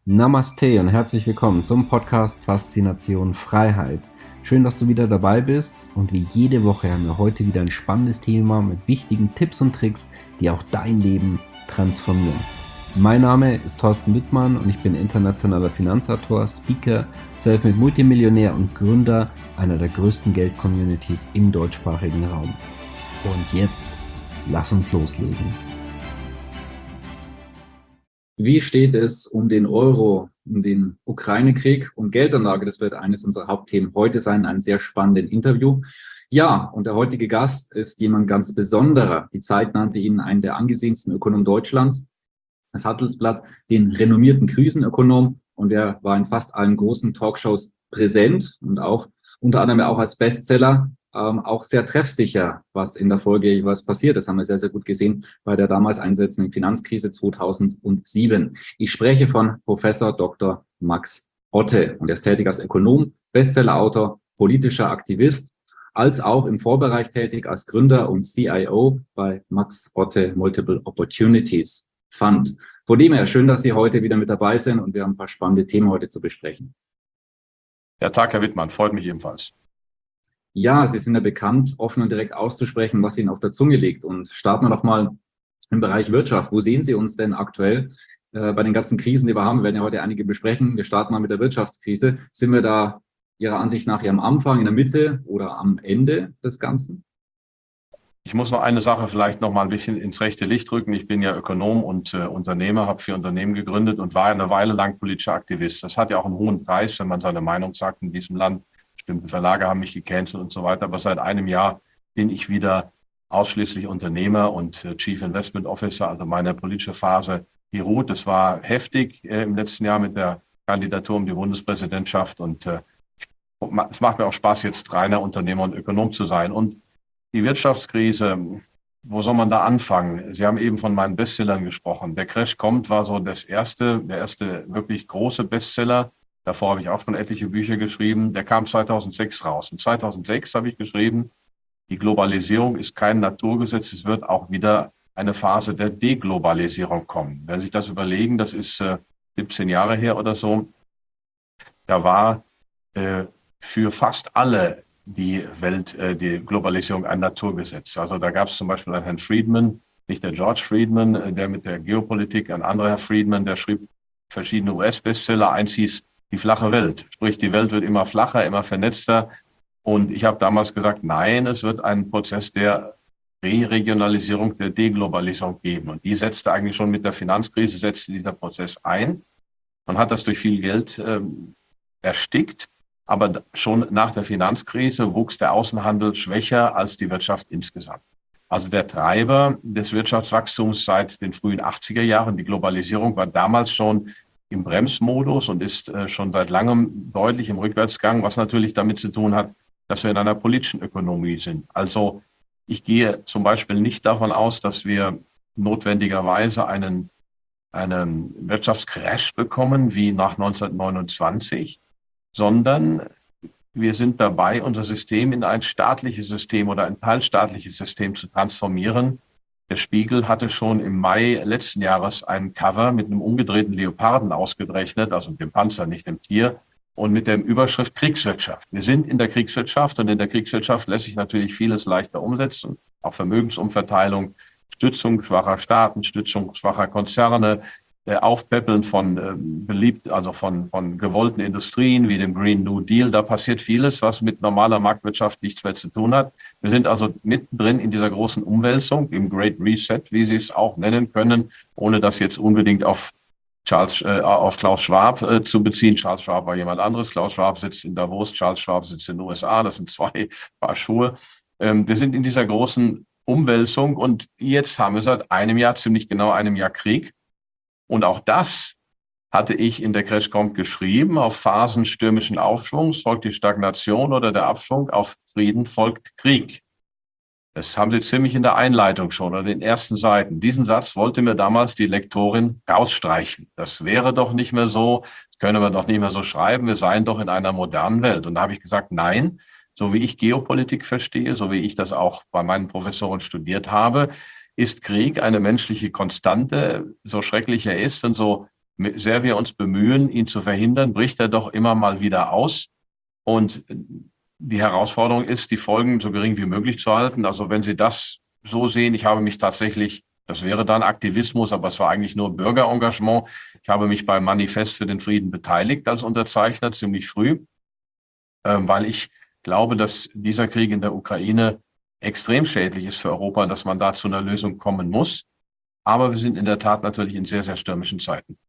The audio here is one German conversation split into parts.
Namaste und herzlich willkommen zum Podcast Faszination Freiheit. Schön, dass du wieder dabei bist und wie jede Woche haben wir heute wieder ein spannendes Thema mit wichtigen Tipps und Tricks, die auch dein Leben transformieren. Mein Name ist Thorsten Wittmann und ich bin internationaler Finanzautor, Speaker, Selfmade Multimillionär und Gründer einer der größten Geld-Communities im deutschsprachigen Raum. Und jetzt lass uns loslegen. Wie steht es um den Euro, um den Ukraine-Krieg und Geldanlage? Das wird eines unserer Hauptthemen heute sein, ein sehr spannendes Interview. Ja, und der heutige Gast ist jemand ganz Besonderer. Die Zeit nannte ihn einen der angesehensten Ökonomen Deutschlands, das Handelsblatt, den renommierten Krisenökonom, und er war in fast allen großen Talkshows präsent und auch unter anderem auch als Bestseller auch sehr treffsicher, was in der Folge jeweils passiert. Das haben wir sehr, sehr gut gesehen bei der damals einsetzenden Finanzkrise 2007. Ich spreche von Professor Dr. Max Otte und er ist tätig als Ökonom, Bestsellerautor, politischer Aktivist, als auch im Vorbereich tätig als Gründer und CIO bei Max Otte Multiple Opportunities Fund. Von dem her schön, dass Sie heute wieder mit dabei sind und wir haben ein paar spannende Themen heute zu besprechen. Ja, Tag, Herr Wittmann, freut mich ebenfalls. Ja, Sie sind ja bekannt, offen und direkt auszusprechen, was Ihnen auf der Zunge liegt. Und starten wir doch mal im Bereich Wirtschaft. Wo sehen Sie uns denn aktuell bei den ganzen Krisen, die wir haben? Wir werden ja heute einige besprechen. Wir starten mal mit der Wirtschaftskrise. Sind wir da Ihrer Ansicht nach am Anfang, in der Mitte oder am Ende des Ganzen? Ich muss noch eine Sache vielleicht noch mal ein bisschen ins rechte Licht rücken. Ich bin ja Ökonom und Unternehmer, habe 4 Unternehmen gegründet und war eine Weile lang politischer Aktivist. Das hat ja auch einen hohen Preis, wenn man seine Meinung sagt in diesem Land. Bestimmte Verlage haben mich gecancelt und so weiter. Aber seit einem Jahr bin ich wieder ausschließlich Unternehmer und Chief Investment Officer. Also meine politische Phase, die ruht. Das war heftig im letzten Jahr mit der Kandidatur um die Bundespräsidentschaft. Und es macht mir auch Spaß, jetzt reiner Unternehmer und Ökonom zu sein. Und die Wirtschaftskrise, wo soll man da anfangen? Sie haben eben von meinen Bestsellern gesprochen. Der Crash kommt war so der erste wirklich große Bestseller. Davor habe ich auch schon etliche Bücher geschrieben. Der kam 2006 raus. Und 2006 habe ich geschrieben, die Globalisierung ist kein Naturgesetz. Es wird auch wieder eine Phase der Deglobalisierung kommen. Wenn Sie sich das überlegen, das ist 17 Jahre her oder so, da war für fast alle die Globalisierung ein Naturgesetz. Also da gab es zum Beispiel einen Herrn Friedman, nicht der George Friedman, der mit der Geopolitik, ein anderer Herr Friedman, der schrieb verschiedene US-Bestseller. Eins hieß Die flache Welt. Sprich, die Welt wird immer flacher, immer vernetzter. Und ich habe damals gesagt, nein, es wird einen Prozess der Re-Regionalisierung, der Deglobalisierung geben. Und die setzte eigentlich schon mit der Finanzkrise, setzte dieser Prozess ein. Man hat das durch viel Geld erstickt. Aber schon nach der Finanzkrise wuchs der Außenhandel schwächer als die Wirtschaft insgesamt. Also der Treiber des Wirtschaftswachstums seit den frühen 80er Jahren, die Globalisierung, war damals schon im Bremsmodus und ist schon seit langem deutlich im Rückwärtsgang, was natürlich damit zu tun hat, dass wir in einer politischen Ökonomie sind. Also ich gehe zum Beispiel nicht davon aus, dass wir notwendigerweise einen Wirtschaftscrash bekommen wie nach 1929, sondern wir sind dabei, unser System in ein staatliches System oder ein teilstaatliches System zu transformieren. Der Spiegel hatte schon im Mai letzten Jahres ein Cover mit einem umgedrehten Leoparden ausgerechnet, also dem Panzer, nicht dem Tier, und mit der Überschrift Kriegswirtschaft. Wir sind in der Kriegswirtschaft und in der Kriegswirtschaft lässt sich natürlich vieles leichter umsetzen, auch Vermögensumverteilung, Stützung schwacher Staaten, Stützung schwacher Konzerne, Aufpäppeln von von gewollten Industrien wie dem Green New Deal. Da passiert vieles, was mit normaler Marktwirtschaft nichts mehr zu tun hat. Wir sind also mittendrin in dieser großen Umwälzung, im Great Reset, wie Sie es auch nennen können, ohne das jetzt unbedingt auf Klaus Schwab zu beziehen. Charles Schwab war jemand anderes. Klaus Schwab sitzt in Davos, Charles Schwab sitzt in den USA. Das sind 2 Paar Schuhe. Wir sind in dieser großen Umwälzung und jetzt haben wir seit ziemlich genau einem Jahr Krieg. Und auch das hatte ich in der Crash kommt geschrieben. Auf Phasen stürmischen Aufschwungs folgt die Stagnation oder der Abschwung. Auf Frieden folgt Krieg. Das haben Sie ziemlich in der Einleitung schon oder den ersten Seiten. Diesen Satz wollte mir damals die Lektorin rausstreichen. Das wäre doch nicht mehr so, das können wir doch nicht mehr so schreiben. Wir seien doch in einer modernen Welt. Und da habe ich gesagt, nein, so wie ich Geopolitik verstehe, so wie ich das auch bei meinen Professoren studiert habe, ist Krieg eine menschliche Konstante, so schrecklich er ist und so sehr wir uns bemühen, ihn zu verhindern, bricht er doch immer mal wieder aus. Und die Herausforderung ist, die Folgen so gering wie möglich zu halten. Also wenn Sie das so sehen, ich habe mich tatsächlich, das wäre dann Aktivismus, aber es war eigentlich nur Bürgerengagement. Ich habe mich beim Manifest für den Frieden beteiligt als Unterzeichner ziemlich früh, weil ich glaube, dass dieser Krieg in der Ukraine extrem schädlich ist für Europa, dass man da zu einer Lösung kommen muss. Aber wir sind in der Tat natürlich in sehr, sehr stürmischen Zeiten.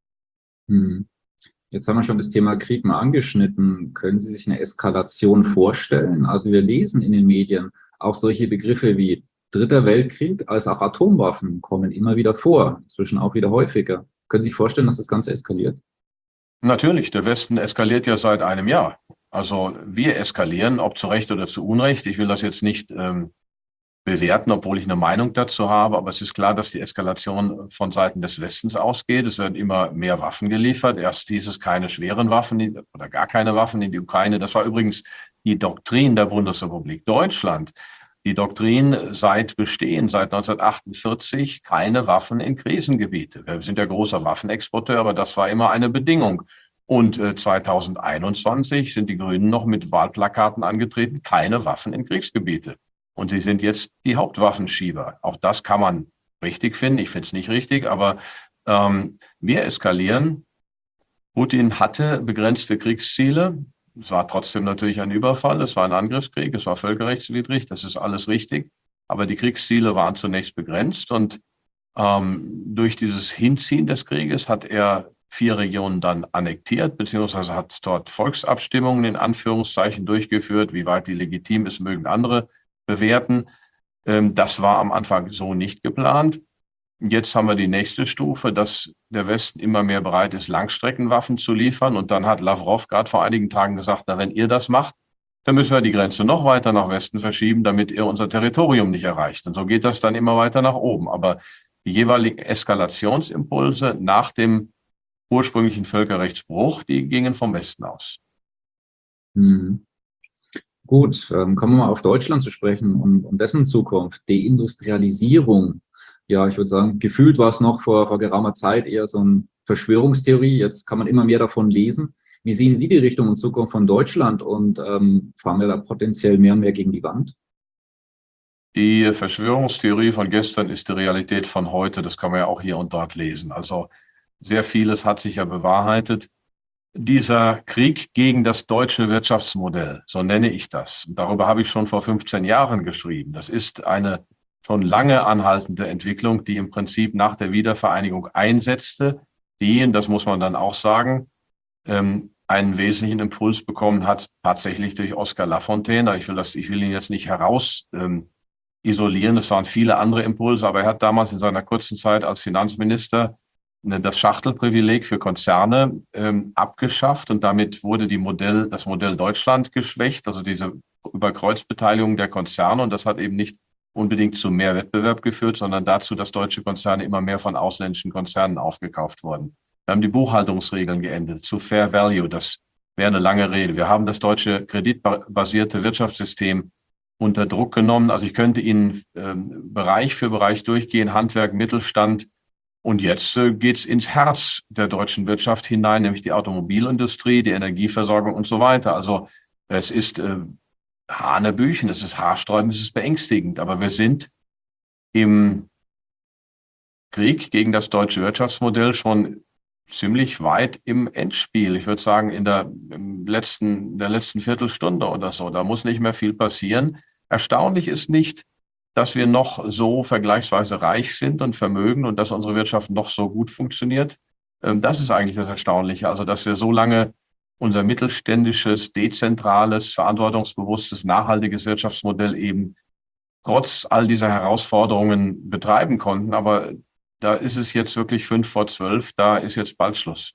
Jetzt haben wir schon das Thema Krieg mal angeschnitten. Können Sie sich eine Eskalation vorstellen? Also wir lesen in den Medien auch solche Begriffe wie Dritter Weltkrieg als auch Atomwaffen kommen immer wieder vor, inzwischen auch wieder häufiger. Können Sie sich vorstellen, dass das Ganze eskaliert? Natürlich, der Westen eskaliert ja seit einem Jahr. Also wir eskalieren, ob zu Recht oder zu Unrecht. Ich will das jetzt nicht bewerten, obwohl ich eine Meinung dazu habe. Aber es ist klar, dass die Eskalation von Seiten des Westens ausgeht. Es werden immer mehr Waffen geliefert. Erst hieß es keine schweren Waffen oder gar keine Waffen in die Ukraine. Das war übrigens die Doktrin der Bundesrepublik Deutschland. Die Doktrin seit Bestehen, seit 1948, keine Waffen in Krisengebiete. Wir sind ja großer Waffenexporteur, aber das war immer eine Bedingung. Und 2021 sind die Grünen noch mit Wahlplakaten angetreten, keine Waffen in Kriegsgebiete. Und sie sind jetzt die Hauptwaffenschieber. Auch das kann man richtig finden. Ich finde es nicht richtig, aber wir eskalieren. Putin hatte begrenzte Kriegsziele. Es war trotzdem natürlich ein Überfall. Es war ein Angriffskrieg. Es war völkerrechtswidrig. Das ist alles richtig. Aber die Kriegsziele waren zunächst begrenzt. Und durch dieses Hinziehen des Krieges hat er 4 Regionen dann annektiert, beziehungsweise hat dort Volksabstimmungen in Anführungszeichen durchgeführt. Wie weit die legitim ist, mögen andere bewerten. Das war am Anfang so nicht geplant. Jetzt haben wir die nächste Stufe, dass der Westen immer mehr bereit ist, Langstreckenwaffen zu liefern. Und dann hat Lavrov gerade vor einigen Tagen gesagt, na, wenn ihr das macht, dann müssen wir die Grenze noch weiter nach Westen verschieben, damit ihr unser Territorium nicht erreicht. Und so geht das dann immer weiter nach oben. Aber die jeweiligen Eskalationsimpulse nach dem ursprünglichen Völkerrechtsbruch, die gingen vom Westen aus. Gut, kommen wir mal auf Deutschland zu sprechen und dessen Zukunft. Deindustrialisierung. Ja, ich würde sagen, gefühlt war es noch vor geraumer Zeit eher so eine Verschwörungstheorie. Jetzt kann man immer mehr davon lesen. Wie sehen Sie die Richtung und Zukunft von Deutschland und fahren wir da potenziell mehr und mehr gegen die Wand? Die Verschwörungstheorie von gestern ist die Realität von heute. Das kann man ja auch hier und dort lesen. Also sehr vieles hat sich ja bewahrheitet. Dieser Krieg gegen das deutsche Wirtschaftsmodell, so nenne ich das. Darüber habe ich schon vor 15 Jahren geschrieben. Das ist eine schon lange anhaltende Entwicklung, die im Prinzip nach der Wiedervereinigung einsetzte, die, und das muss man dann auch sagen, einen wesentlichen Impuls bekommen hat, tatsächlich durch Oskar Lafontaine. Ich will ihn jetzt nicht heraus isolieren, es waren viele andere Impulse, aber er hat damals in seiner kurzen Zeit als Finanzminister das Schachtelprivileg für Konzerne abgeschafft und damit wurde das Modell Deutschland geschwächt, also diese Überkreuzbeteiligung der Konzerne, und das hat eben nicht unbedingt zu mehr Wettbewerb geführt, sondern dazu, dass deutsche Konzerne immer mehr von ausländischen Konzernen aufgekauft wurden. Wir haben die Buchhaltungsregeln geändert zu Fair Value, das wäre eine lange Rede. Wir haben das deutsche kreditbasierte Wirtschaftssystem unter Druck genommen. Also ich könnte Ihnen Bereich für Bereich durchgehen, Handwerk, Mittelstand. Und jetzt geht es ins Herz der deutschen Wirtschaft hinein, nämlich die Automobilindustrie, die Energieversorgung und so weiter. Also es ist Hanebüchen, es ist haarsträubend, es ist beängstigend. Aber wir sind im Krieg gegen das deutsche Wirtschaftsmodell schon ziemlich weit im Endspiel. Ich würde sagen, in der letzten Viertelstunde oder so. Da muss nicht mehr viel passieren. Erstaunlich ist nicht, dass wir noch so vergleichsweise reich sind und vermögen und dass unsere Wirtschaft noch so gut funktioniert. Das ist eigentlich das Erstaunliche. Also, dass wir so lange unser mittelständisches, dezentrales, verantwortungsbewusstes, nachhaltiges Wirtschaftsmodell eben trotz all dieser Herausforderungen betreiben konnten. Aber da ist es jetzt wirklich 11:55, da ist jetzt bald Schluss.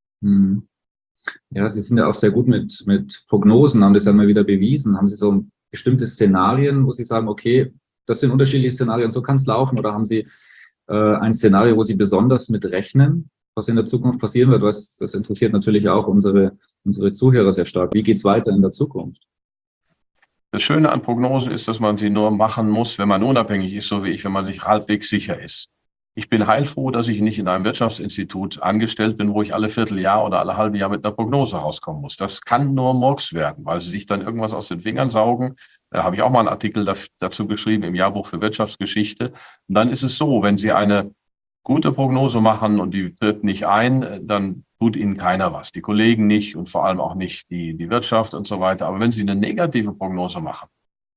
Ja, Sie sind ja auch sehr gut mit Prognosen, haben das ja mal wieder bewiesen. Haben Sie so bestimmte Szenarien, wo Sie sagen, okay, das sind unterschiedliche Szenarien, so kann es laufen? Oder haben Sie ein Szenario, wo Sie besonders mit rechnen, was in der Zukunft passieren wird? Das interessiert natürlich auch unsere Zuhörer sehr stark. Wie geht es weiter in der Zukunft? Das Schöne an Prognosen ist, dass man sie nur machen muss, wenn man unabhängig ist, so wie ich, wenn man sich halbwegs sicher ist. Ich bin heilfroh, dass ich nicht in einem Wirtschaftsinstitut angestellt bin, wo ich alle Vierteljahr oder alle halbe Jahr mit einer Prognose rauskommen muss. Das kann nur Murks werden, weil sie sich dann irgendwas aus den Fingern saugen. Da habe ich auch mal einen Artikel dazu geschrieben im Jahrbuch für Wirtschaftsgeschichte. Und dann ist es so, wenn Sie eine gute Prognose machen und die tritt nicht ein, dann tut Ihnen keiner was. Die Kollegen nicht und vor allem auch nicht die Wirtschaft und so weiter. Aber wenn Sie eine negative Prognose machen,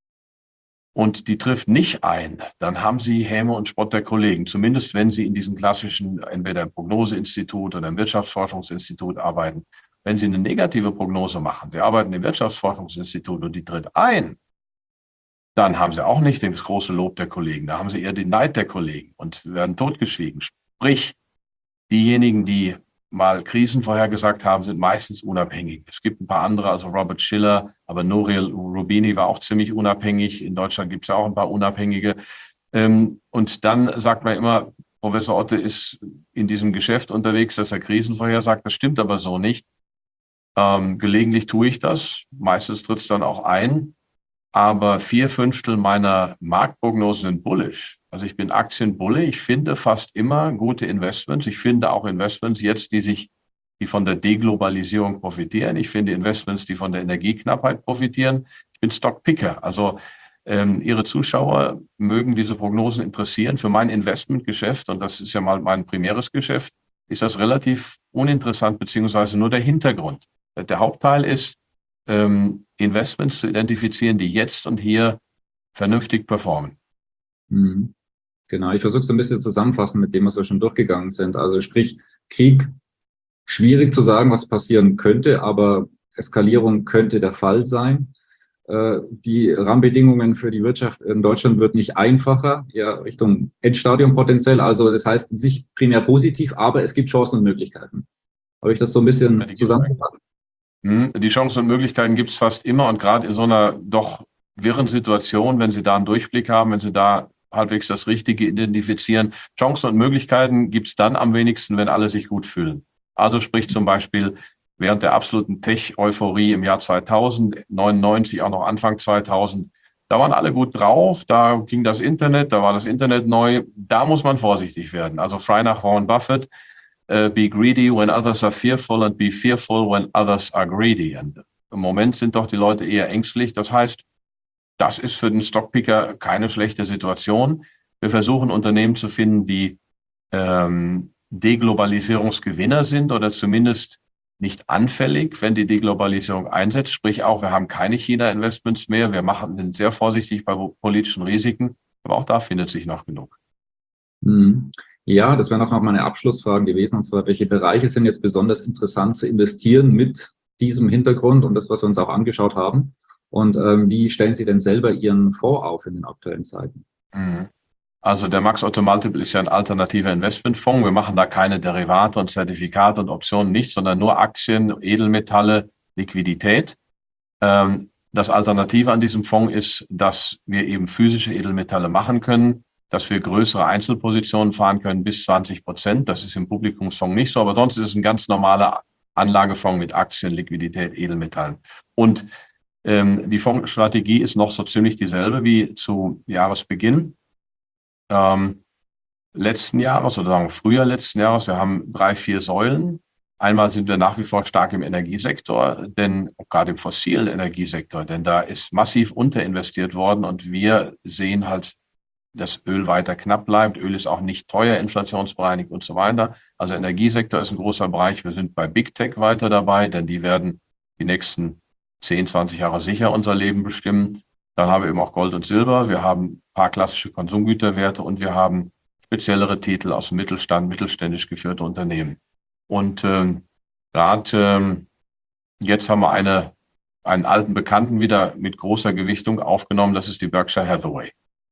und die trifft nicht ein, dann haben Sie Häme und Spott der Kollegen. Zumindest wenn Sie in diesem klassischen, entweder im Prognoseinstitut oder im Wirtschaftsforschungsinstitut arbeiten. Wenn Sie eine negative Prognose machen, Sie arbeiten im Wirtschaftsforschungsinstitut und die tritt ein, dann haben Sie auch nicht das große Lob der Kollegen. Da haben Sie eher den Neid der Kollegen und werden totgeschwiegen. Sprich, diejenigen, die mal Krisen vorhergesagt haben, sind meistens unabhängig. Es gibt ein paar andere, also Robert Schiller, aber Nouriel Roubini war auch ziemlich unabhängig. In Deutschland gibt es ja auch ein paar Unabhängige. Und dann sagt man immer, Professor Otte ist in diesem Geschäft unterwegs, dass er Krisen vorhersagt. Das stimmt aber so nicht. Gelegentlich tue ich das. Meistens tritt es dann auch ein. Aber 4/5 meiner Marktprognosen sind bullish. Also ich bin Aktienbulle. Ich finde fast immer gute Investments. Ich finde auch Investments jetzt, die von der Deglobalisierung profitieren. Ich finde Investments, die von der Energieknappheit profitieren. Ich bin Stockpicker. Also Ihre Zuschauer mögen diese Prognosen interessieren. Für mein Investmentgeschäft, und das ist ja mal mein primäres Geschäft, ist das relativ uninteressant, beziehungsweise nur der Hintergrund. Der Hauptteil ist, Investments zu identifizieren, die jetzt und hier vernünftig performen. Genau, ich versuche es ein bisschen zusammenfassen mit dem, was wir schon durchgegangen sind. Also sprich, Krieg, schwierig zu sagen, was passieren könnte, aber Eskalierung könnte der Fall sein. Die Rahmenbedingungen für die Wirtschaft in Deutschland wird nicht einfacher, eher Richtung Endstadium potenziell. Also das heißt nicht primär positiv, aber es gibt Chancen und Möglichkeiten. Habe ich das so ein bisschen zusammengefasst? Die Chancen und Möglichkeiten gibt es fast immer und gerade in so einer doch wirren Situation, wenn Sie da einen Durchblick haben, wenn Sie da halbwegs das Richtige identifizieren. Chancen und Möglichkeiten gibt es dann am wenigsten, wenn alle sich gut fühlen. Also sprich zum Beispiel während der absoluten Tech-Euphorie im Jahr 2000, 99, auch noch Anfang 2000, da waren alle gut drauf, da ging das Internet, da war das Internet neu, da muss man vorsichtig werden. Also frei nach Warren Buffett, be greedy when others are fearful and be fearful when others are greedy. Und im Moment sind doch die Leute eher ängstlich. Das heißt, das ist für den Stockpicker keine schlechte Situation. Wir versuchen Unternehmen zu finden, die Deglobalisierungsgewinner sind oder zumindest nicht anfällig, wenn die Deglobalisierung einsetzt. Sprich auch, wir haben keine China-Investments mehr. Wir sind sehr vorsichtig bei politischen Risiken. Aber auch da findet sich noch genug. Ja, das wäre noch meine Abschlussfragen gewesen. Und zwar, welche Bereiche sind jetzt besonders interessant zu investieren mit diesem Hintergrund und das, was wir uns auch angeschaut haben? Und wie stellen Sie denn selber Ihren Fonds auf in den aktuellen Zeiten? Also der Max Otto Multiple ist ja ein alternativer Investmentfonds. Wir machen da keine Derivate und Zertifikate und Optionen nicht, sondern nur Aktien, Edelmetalle, Liquidität. Das Alternative an diesem Fonds ist, dass wir eben physische Edelmetalle machen können, dass wir größere Einzelpositionen fahren können, bis 20%. Das ist im Publikumsfonds nicht so, aber sonst ist es ein ganz normaler Anlagefonds mit Aktien, Liquidität, Edelmetallen. Und die Fondsstrategie ist noch so ziemlich dieselbe wie zu Jahresbeginn letzten Jahres oder sagen wir Frühjahr letzten Jahres. Wir haben 3, 4 Säulen. Einmal sind wir nach wie vor stark im Energiesektor, denn gerade im fossilen Energiesektor, denn da ist massiv unterinvestiert worden und wir sehen halt, dass Öl weiter knapp bleibt. Öl ist auch nicht teuer, inflationsbereinigt und so weiter. Also Energiesektor ist ein großer Bereich. Wir sind bei Big Tech weiter dabei, denn die werden die nächsten 10, 20 Jahre sicher unser Leben bestimmen. Dann haben wir eben auch Gold und Silber. Wir haben ein paar klassische Konsumgüterwerte und wir haben speziellere Titel aus dem Mittelstand, mittelständisch geführte Unternehmen. Und gerade jetzt haben wir einen alten Bekannten wieder mit großer Gewichtung aufgenommen. Das ist die Berkshire Hathaway.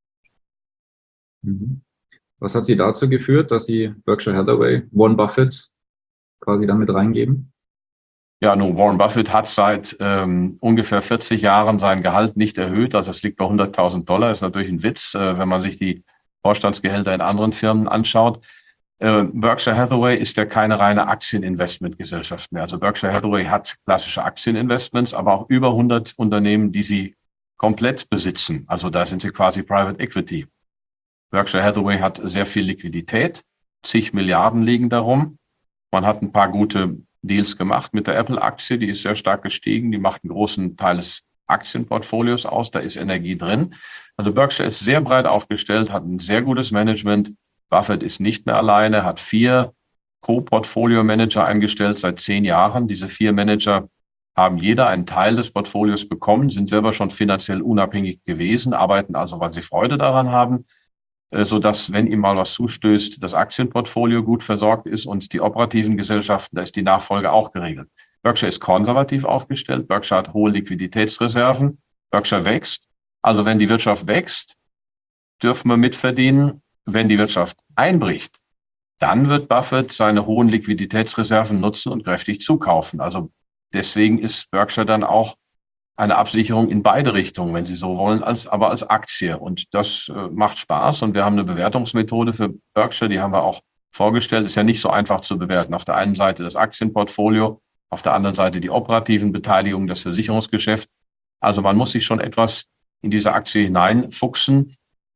Was hat Sie dazu geführt, dass Sie Berkshire Hathaway, Warren Buffett quasi damit reingeben? Ja, nun, Warren Buffett hat seit ungefähr 40 Jahren sein Gehalt nicht erhöht. Also es liegt bei $100.000. Ist natürlich ein Witz, wenn man sich die Vorstandsgehälter in anderen Firmen anschaut. Berkshire Hathaway ist ja keine reine Aktieninvestmentgesellschaft mehr. Also Berkshire Hathaway hat klassische Aktieninvestments, aber auch über 100 Unternehmen, die sie komplett besitzen. Also da sind sie quasi Private Equity. Berkshire Hathaway hat sehr viel Liquidität, zig Milliarden liegen darum. Man hat ein paar gute Deals gemacht mit der Apple-Aktie, die ist sehr stark gestiegen, die macht einen großen Teil des Aktienportfolios aus, da ist Energie drin. Also Berkshire ist sehr breit aufgestellt, hat ein sehr gutes Management. Buffett ist nicht mehr alleine, hat 4 Co-Portfolio-Manager eingestellt seit 10 Jahren. Diese 4 Manager haben jeder einen Teil des Portfolios bekommen, sind selber schon finanziell unabhängig gewesen, arbeiten also, weil sie Freude daran haben, sodass, wenn ihm mal was zustößt, das Aktienportfolio gut versorgt ist und die operativen Gesellschaften, da ist die Nachfolge auch geregelt. Berkshire ist konservativ aufgestellt, Berkshire hat hohe Liquiditätsreserven, Berkshire wächst. Also wenn die Wirtschaft wächst, dürfen wir mitverdienen. Wenn die Wirtschaft einbricht, dann wird Buffett seine hohen Liquiditätsreserven nutzen und kräftig zukaufen. Also deswegen ist Berkshire dann auch eine Absicherung in beide Richtungen, wenn Sie so wollen, aber als Aktie. Und das macht Spaß. Und wir haben eine Bewertungsmethode für Berkshire, die haben wir auch vorgestellt. Ist ja nicht so einfach zu bewerten. Auf der einen Seite das Aktienportfolio, auf der anderen Seite die operativen Beteiligungen, das Versicherungsgeschäft. Also man muss sich schon etwas in diese Aktie hineinfuchsen.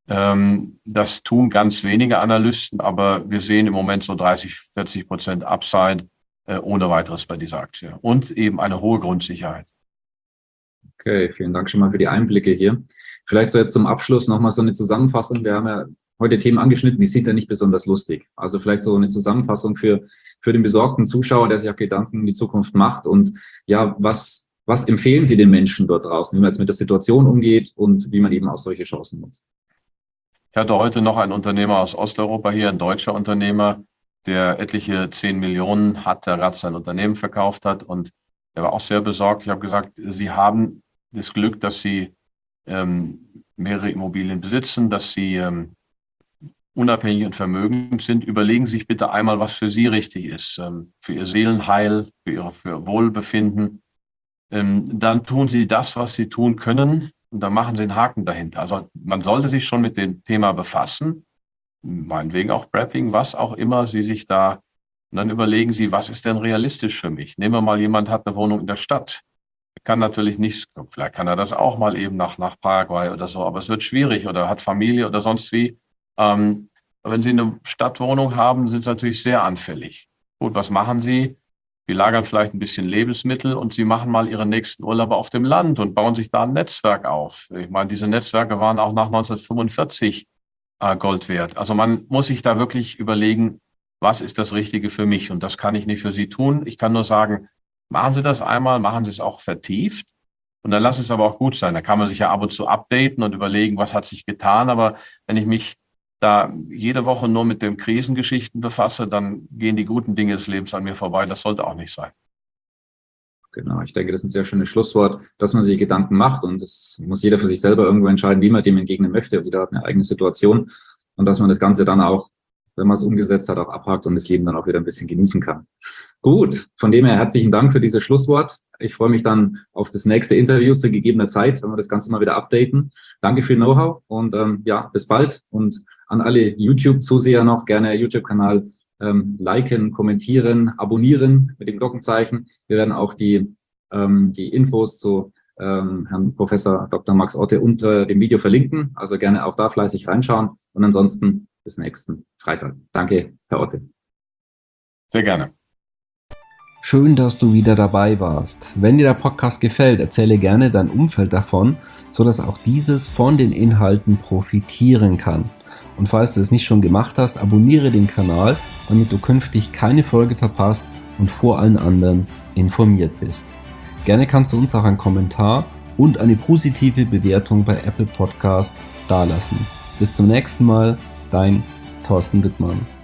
Das tun ganz wenige Analysten, aber wir sehen im Moment so 30-40% Upside ohne weiteres bei dieser Aktie und eben eine hohe Grundsicherheit. Okay, vielen Dank schon mal für die Einblicke hier. Vielleicht so jetzt zum Abschluss nochmal so eine Zusammenfassung. Wir haben ja heute Themen angeschnitten, die sind ja nicht besonders lustig. Also vielleicht so eine Zusammenfassung für den besorgten Zuschauer, der sich auch Gedanken in die Zukunft macht. Und ja, was empfehlen Sie den Menschen dort draußen, wie man jetzt mit der Situation umgeht und wie man eben auch solche Chancen nutzt? Ich hatte heute noch einen Unternehmer aus Osteuropa hier, ein deutscher Unternehmer, der etliche 10 Millionen hat, der gerade sein Unternehmen verkauft hat, und er war auch sehr besorgt. Ich habe gesagt, Sie haben das Glück, dass Sie mehrere Immobilien besitzen, dass Sie unabhängig und vermögend sind. Überlegen Sie sich bitte einmal, was für Sie richtig ist, für Ihr Seelenheil, für Wohlbefinden. Dann tun Sie das, was Sie tun können, und dann machen Sie einen Haken dahinter. Also man sollte sich schon mit dem Thema befassen, meinetwegen auch Prepping, was auch immer Sie sich da, und dann überlegen Sie, was ist denn realistisch für mich? Nehmen wir mal, jemand hat eine Wohnung in der Stadt. Er kann natürlich nicht, vielleicht kann er das auch mal eben nach Paraguay oder so, aber es wird schwierig, oder hat Familie oder sonst wie. Wenn Sie eine Stadtwohnung haben, sind Sie natürlich sehr anfällig. Gut, was machen Sie? Sie lagern vielleicht ein bisschen Lebensmittel und Sie machen mal Ihren nächsten Urlaub auf dem Land und bauen sich da ein Netzwerk auf. Ich meine, diese Netzwerke waren auch nach 1945 Gold wert. Also man muss sich da wirklich überlegen, was ist das Richtige für mich? Und das kann ich nicht für Sie tun. Ich kann nur sagen, machen Sie das einmal, machen Sie es auch vertieft, und dann lassen Sie es aber auch gut sein. Da kann man sich ja ab und zu updaten und überlegen, was hat sich getan. Aber wenn ich mich da jede Woche nur mit den Krisengeschichten befasse, dann gehen die guten Dinge des Lebens an mir vorbei. Das sollte auch nicht sein. Genau, ich denke, das ist ein sehr schönes Schlusswort, dass man sich Gedanken macht, und das muss jeder für sich selber irgendwo entscheiden, wie man dem entgegnen möchte. Jeder hat eine eigene Situation, und dass man das Ganze dann auch, wenn man es umgesetzt hat, auch abhakt und das Leben dann auch wieder ein bisschen genießen kann. Gut, von dem her herzlichen Dank für dieses Schlusswort. Ich freue mich dann auf das nächste Interview zu gegebener Zeit, wenn wir das Ganze mal wieder updaten. Danke für Know-how und ja, bis bald. Und an alle YouTube-Zuseher noch gerne YouTube-Kanal liken, kommentieren, abonnieren mit dem Glockenzeichen. Wir werden auch die Infos zu Herrn Professor Dr. Max Otte unter dem Video verlinken. Also gerne auch da fleißig reinschauen. Und ansonsten bis nächsten Freitag. Danke, Herr Otte. Sehr gerne. Schön, dass du wieder dabei warst. Wenn dir der Podcast gefällt, erzähle gerne dein Umfeld davon, sodass auch dieses von den Inhalten profitieren kann. Und falls du es nicht schon gemacht hast, abonniere den Kanal, damit du künftig keine Folge verpasst und vor allen anderen informiert bist. Gerne kannst du uns auch einen Kommentar und eine positive Bewertung bei Apple Podcast dalassen. Bis zum nächsten Mal, dein Thorsten Wittmann.